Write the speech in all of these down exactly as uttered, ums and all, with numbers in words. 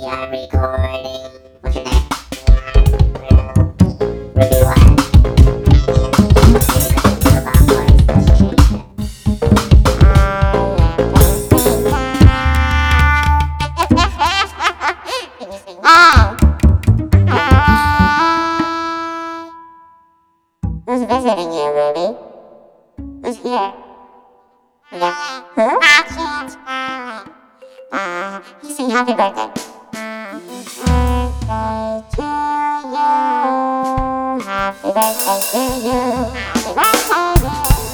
are recording. What's your name? Ruby what? Who's visiting you, Ruby? Who's here? Yeah. Who? Uh, he's saying happy birthday. Happy birthday to you. Happy birthday to you. Happy birthday to you.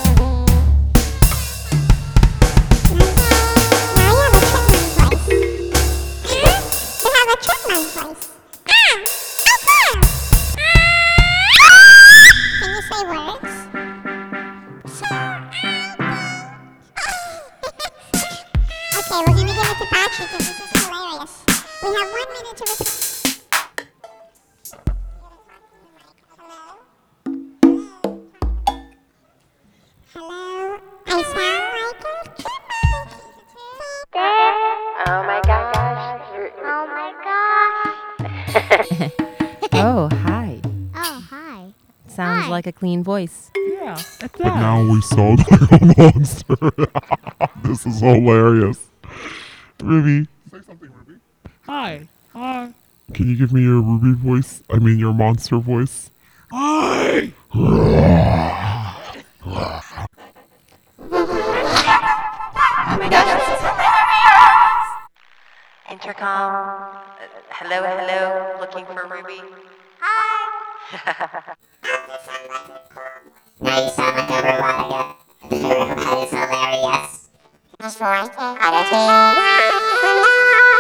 Now you have a chipmunk voice. Huh? You have a chipmunk voice. Ah! Okay. Can you say words? Okay, we're gonna give it to Pachi because this is hilarious. We have one minute to respond. Hello? Hello? I sound like a chipmunk. Oh my gosh. Oh my gosh. Oh, hi. Oh, hi. Sounds Hi. like a clean voice. Yeah, it But now we sound like a monster. This is hilarious. Ruby. Say something, Ruby. Hi. Hi. Can you give me your Ruby voice? I mean your monster voice? Hi. Oh my gosh, this is hilarious! Intercom. Uh, hello, hello. Looking for Ruby. Hi. Now you sound like a robot again. That is hilarious. Just like other things.